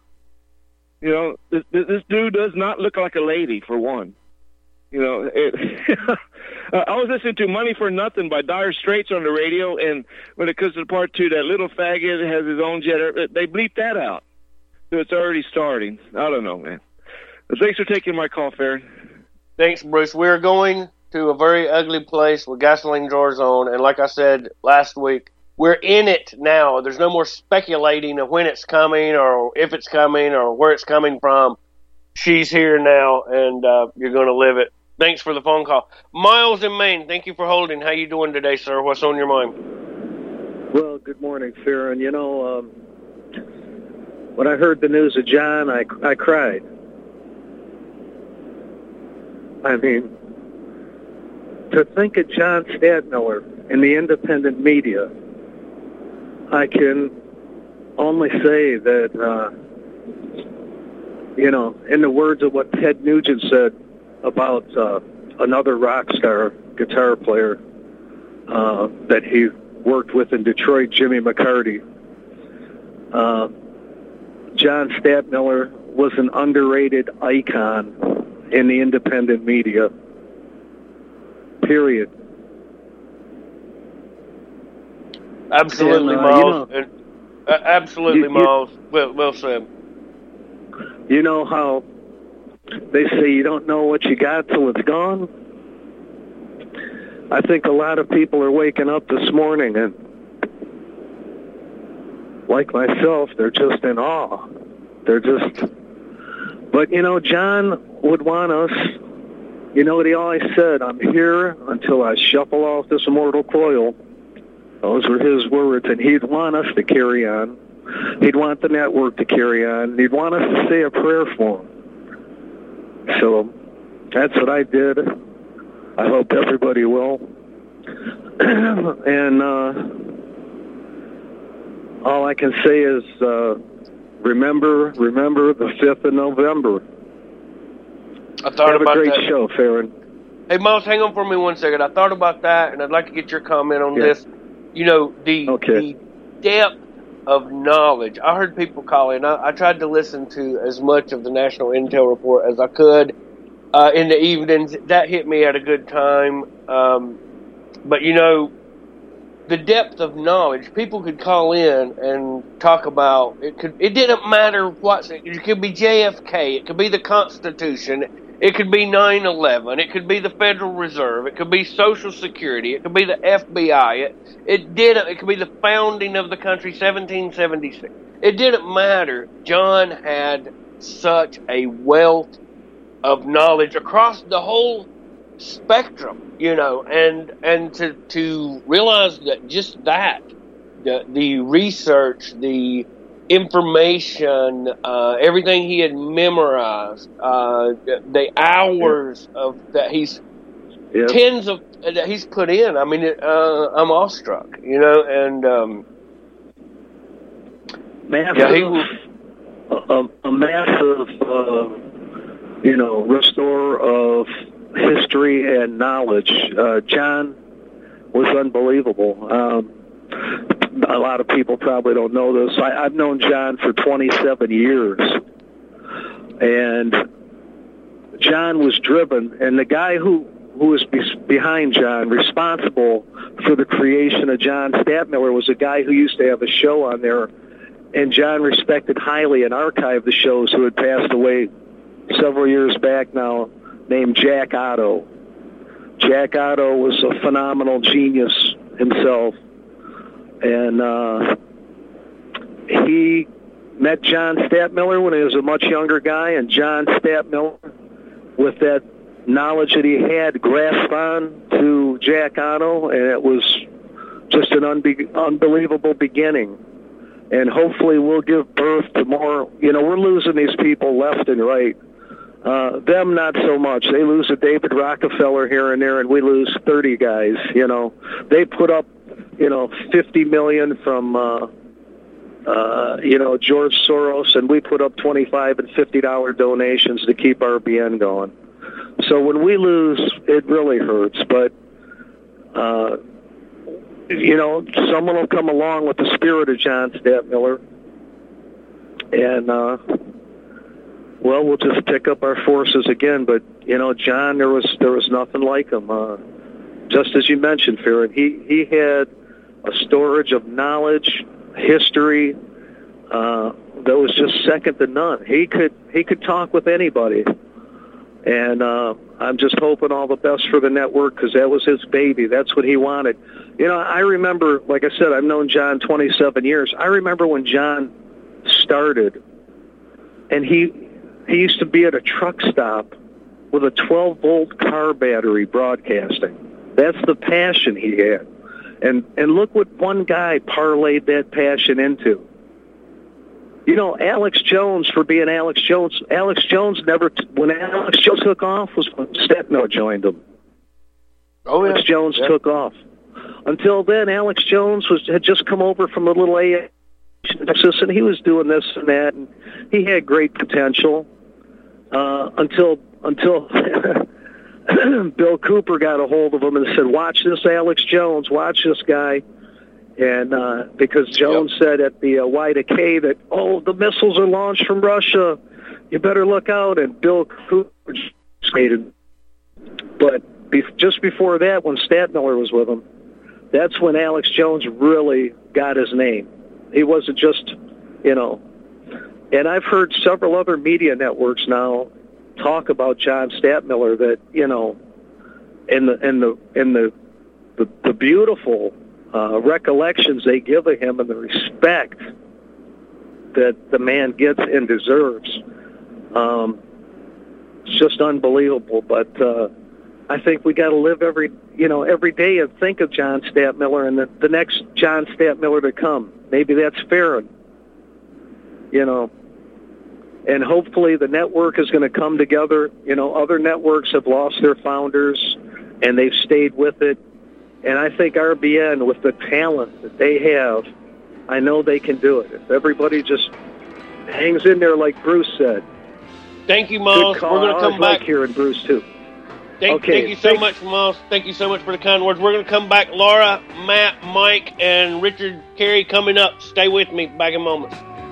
dude does not look like a lady, for one. I was listening to Money for Nothing by Dire Straits on the radio, and when it comes to part 2, that little faggot has his own jet, they bleep that out. So it's already starting. I don't know, man. But thanks for taking my call, Farron. Thanks, Bruce. We're going to a very ugly place with gasoline jars on, and like I said last week, we're in it now. There's no more speculating of when it's coming or if it's coming or where it's coming from. She's here now, and you're going to live it. Thanks for the phone call. Miles in Maine, thank you for holding. How you doing today, sir? What's on your mind? Well, good morning, Farron. When I heard the news of John, I cried. I mean, to think of John Stadtmiller in the independent media, I can only say that, in the words of what Ted Nugent said about another rock star guitar player that he worked with in Detroit, Jimmy McCarty, John Stadtmiller was an underrated icon in the independent media, period. Absolutely, Miles. Absolutely, Miles. Well said. You know how they say you don't know what you got till it's gone. I think a lot of people are waking up this morning and, like myself, they're just in awe. But, John would want us, what he always said, I'm here until I shuffle off this mortal coil. Those were his words, and he'd want us to carry on. He'd want the network to carry on. He'd want us to say a prayer for him. So that's what I did. I hope everybody will. And all I can say is remember the 5th of November. I thought Have about a great that. show, Farron. Hey, Miles, hang on for me 1 second. I thought about that, and I'd like to get your comment on this. The depth of knowledge. I heard people call in. I tried to listen to as much of the National Intel Report as I could in the evenings. That hit me at a good time. But, the depth of knowledge, people could call in and talk about, it didn't matter what, it could be JFK, it could be the Constitution, it could be 9/11, it could be the Federal Reserve, it could be Social Security, it could be the FBI, it could be the founding of the country, 1776. It didn't matter. John had such a wealth of knowledge across the whole spectrum, and to realize that just that, the research, the information, everything he had memorized, the hours of that he's tens of that he's put in. I mean, I'm awestruck, and a massive, restore of history and knowledge. John was unbelievable. A lot of people probably don't know this. I've known John for 27 years, and John was driven, and the guy who was behind John, responsible for the creation of John Stadtmiller, was a guy who used to have a show on there, and John respected highly and archived the shows, who had passed away several years back now, named Jack Otto. Jack Otto was a phenomenal genius himself, and he met John Stadtmiller when he was a much younger guy, and John Stadtmiller, with that knowledge that he had, grasped on to Jack Otto, and it was just an unbelievable beginning. And hopefully we'll give birth to more. We're losing these people left and right. Them not so much. They lose a David Rockefeller here and there, and we lose 30 guys. They put up, 50 million from, George Soros, and we put up $25 and $50 donations to keep RBN going. So when we lose, it really hurts. But someone will come along with the spirit of John Stadtmiller, and we'll just pick up our forces again. But John, there was nothing like him. Just as you mentioned, Farron, he had a storage of knowledge, history that was just second to none. He could talk with anybody, and I'm just hoping all the best for the network, because that was his baby. That's what he wanted. I remember, like I said, I've known John 27 years. I remember when John started, and he used to be at a truck stop with a 12-volt car battery broadcasting. That's the passion he had. And look what one guy parlayed that passion into. Alex Jones, for being Alex Jones, when Alex Jones took off was when Stadtmiller joined him. Alex Jones took off. Until then, Alex Jones had just come over from a little AA in Texas, and he was doing this and that, and he had great potential until Bill Cooper got a hold of him and said, "Watch this Alex Jones, watch this guy." And because Jones said at the Y2K that, the missiles are launched from Russia, you better look out. And Bill Cooper stated, but just before that, when Stadtmiller was with him, that's when Alex Jones really got his name. He wasn't just, and I've heard several other media networks now talk about John Stadtmiller that, and the beautiful recollections they give of him and the respect that the man gets and deserves. It's just unbelievable. But I think we got to live every day and think of John Stadtmiller and the next John Stadtmiller to come. Maybe that's Farron, and hopefully the network is going to come together. Other networks have lost their founders, and they've stayed with it. And I think RBN, with the talent that they have, I know they can do it. If everybody just hangs in there, like Bruce said. Thank you, Miles. We're going to come back. Like hearing Bruce, too. Thank you so much, Miles. Thank you so much for the kind words. We're going to come back. Laura, Matt, Mike, and Richard Carey coming up. Stay with me. Back in moments.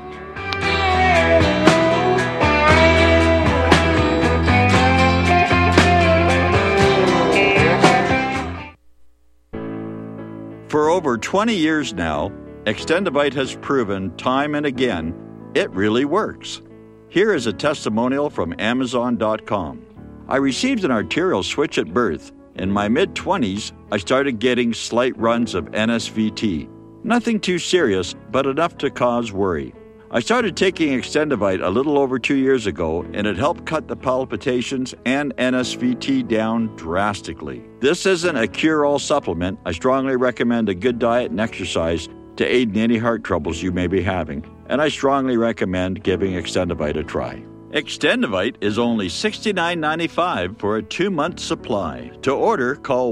For over 20 years now, Extendivite has proven time and again it really works. Here is a testimonial from Amazon.com. I received an arterial switch at birth. In my mid-20s, I started getting slight runs of NSVT. Nothing too serious, but enough to cause worry. I started taking Extendivite a little over 2 years ago, and it helped cut the palpitations and NSVT down drastically. This isn't a cure-all supplement. I strongly recommend a good diet and exercise to aid in any heart troubles you may be having, and I strongly recommend giving Extendivite a try. Extendivite is only $69.95 for a 2-month supply. To order, call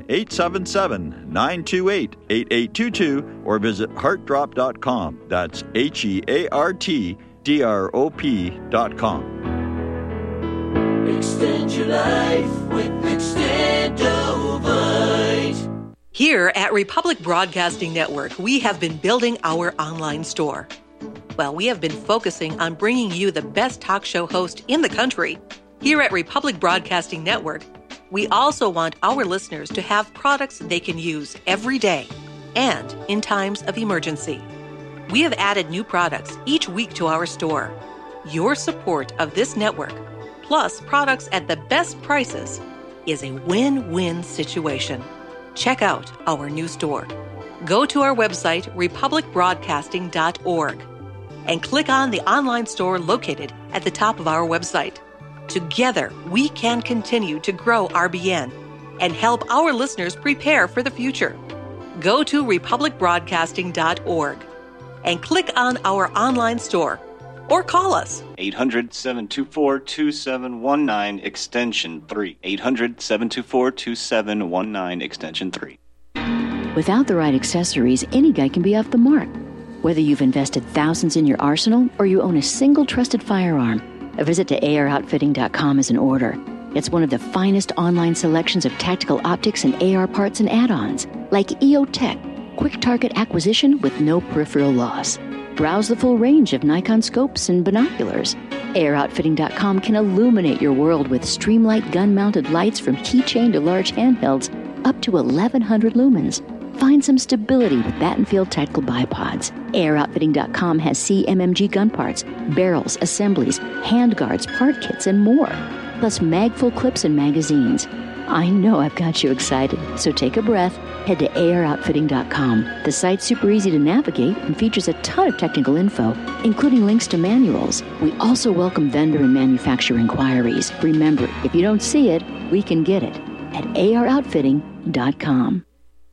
1-877-928-8822 or visit heartdrop.com. That's HEARTDROP.com. Extend your life with Extendovite. Here at Republic Broadcasting Network, we have been building our online store. Well, we have been focusing on bringing you the best talk show host in the country. Here at Republic Broadcasting Network, we also want our listeners to have products they can use every day and in times of emergency. We have added new products each week to our store. Your support of this network, plus products at the best prices, is a win-win situation. Check out our new store. Go to our website, republicbroadcasting.org. and click on the online store located at the top of our website. Together, we can continue to grow RBN and help our listeners prepare for the future. Go to republicbroadcasting.org and click on our online store or call us. 800-724-2719, extension 3. 800-724-2719, extension 3. Without the right accessories, any guy can be off the mark. Whether you've invested thousands in your arsenal or you own a single trusted firearm, a visit to AROutfitting.com is in order. It's one of the finest online selections of tactical optics and AR parts and add-ons, like EOTech, quick target acquisition with no peripheral loss. Browse the full range of Nikon scopes and binoculars. AROutfitting.com can illuminate your world with Streamlight gun-mounted lights from keychain to large handhelds up to 1,100 lumens. Find some stability with Battenfield tactical bipods. AirOutfitting.com has CMMG gun parts, barrels, assemblies, handguards, part kits, and more. Plus mag-full clips and magazines. I know I've got you excited, so take a breath. Head to AirOutfitting.com. The site's super easy to navigate and features a ton of technical info, including links to manuals. We also welcome vendor and manufacturer inquiries. Remember, if you don't see it, we can get it at AirOutfitting.com.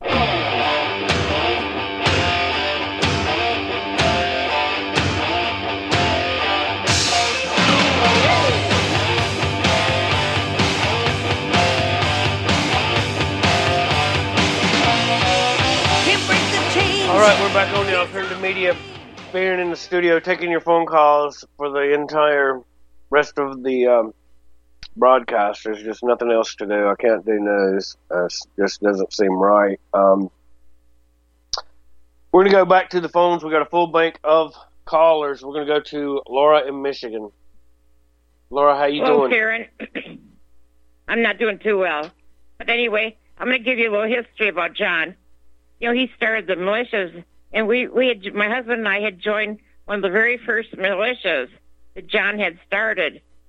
All right, we're back on the Alternative Media. Being in the studio, taking your phone calls for the entire rest of the broadcast. There's just nothing else to do. I can't do news. It just doesn't seem right. We're going to go back to the phones. We've got a full bank of callers. We're going to go to Laura in Michigan. Laura, how you doing? Karen. I'm not doing too well. But anyway, I'm going to give you a little history about John. You know, he started the militias, and we had, my husband and I had joined one of the very first militias that John had started.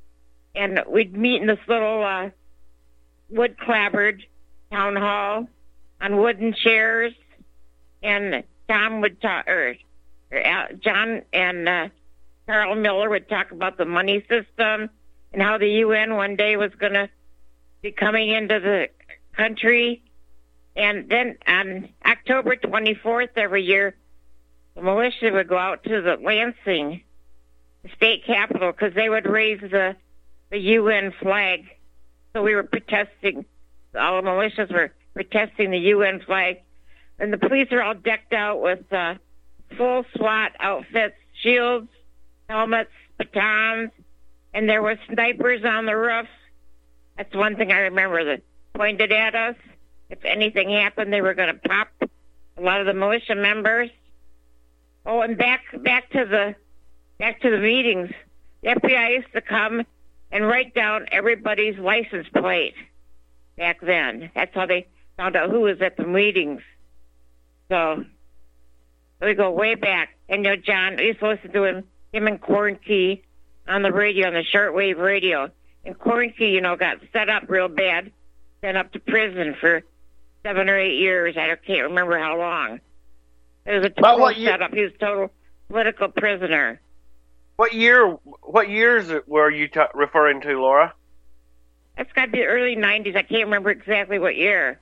and we'd meet in this little wood clapboard town hall on wooden chairs, and Tom would talk, or John and Carl Miller would talk about the money system and how the UN one day was going to be coming into the country. And then on October 24th every year, the militia would go out to the Lansing, the state capitol, because they would raise the UN flag. So we were protesting. All the militias were protesting the UN flag. And the police are all decked out with full SWAT outfits, shields, helmets, batons, and there were snipers on the roofs. That's one thing I remember, that pointed at us. If anything happened, they were going to pop a lot of the militia members. Oh, and back to the meetings. The FBI used to come and write down everybody's license plate back then. That's how they found out who was at the meetings. So we go way back. And John, we used to listen to him and Quarantine on the radio, on the shortwave radio. And Quarantine, got set up real bad, sent up to prison for 7 or 8 years. I can't remember how long. It was a total setup. He was a total political prisoner. What years were you referring to, Laura? That's got to be the early 90s. I can't remember exactly what year.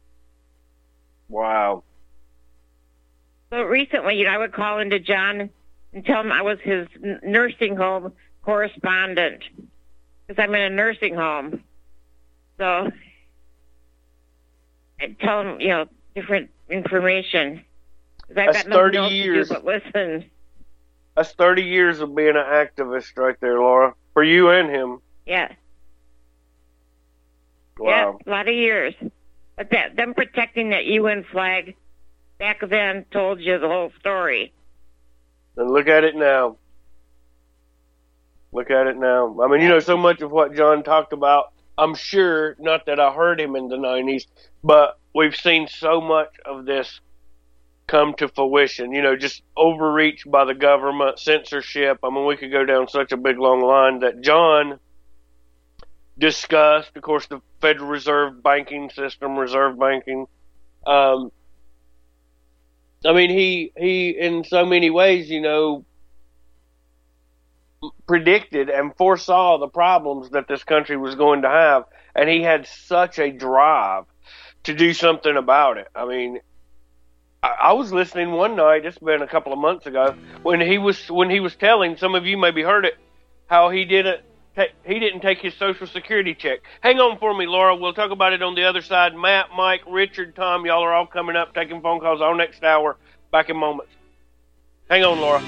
Wow. So recently, I would call into John and tell him I was his nursing home correspondent, because I'm in a nursing home. So I'd tell him, different information. I've got nothing else to do but listen. That's 30 years of being an activist right there, Laura. For you and him. Yeah. Wow. Yeah, a lot of years. But them protecting that UN flag back then told you the whole story. And look at it now. Look at it now. I mean, so much of what John talked about, I'm sure, not that I heard him in the 90s, but we've seen so much of this come to fruition, just overreach by the government, censorship. I mean, we could go down such a big, long line that John discussed, of course, the Federal Reserve banking system, reserve banking. I mean, he in so many ways, predicted and foresaw the problems that this country was going to have, and he had such a drive to do something about it. I mean, I was listening one night, it's been a couple of months ago, when he was telling, some of you maybe heard it, how he didn't take his Social Security check. Hang on for me, Laura. We'll talk about it on the other side. Matt, Mike, Richard, Tom, y'all are all coming up, taking phone calls all next hour. Back in moments. Hang on, Laura.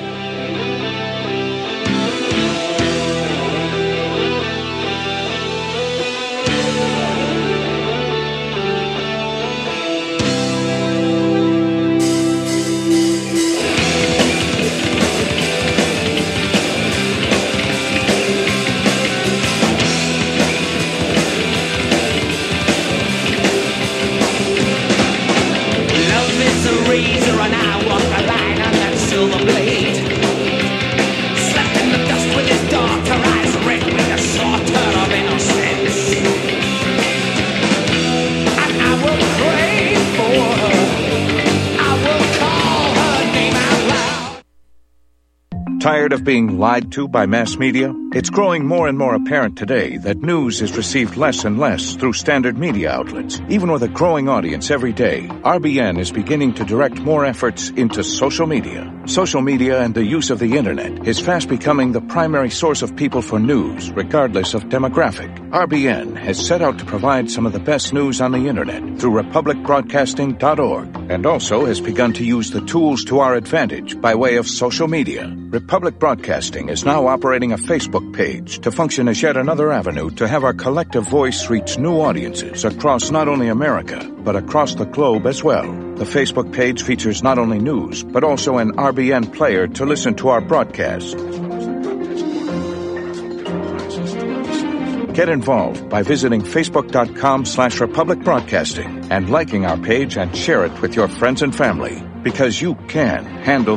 Razor and I walk a line on that silver blade. Slept in the dust with his daughter, eyes red with a slaughter of innocence. And I will pray for her. I will call her name out loud. Tired of being lied to by mass media? It's growing more and more apparent today that news is received less and less through standard media outlets. Even with a growing audience every day, RBN is beginning to direct more efforts into social media. Social media and the use of the internet is fast becoming the primary source of people for news, regardless of demographic. RBN has set out to provide some of the best news on the internet through republicbroadcasting.org, and also has begun to use the tools to our advantage by way of social media. Republic Broadcasting is now operating a Facebook page to function as yet another avenue to have our collective voice reach new audiences across not only America, but across the globe as well. The Facebook page features not only news, but also an RBN player to listen to our broadcast. Get involved by visiting facebook.com/Republic Broadcasting and liking our page and share it with your friends and family, because you can handle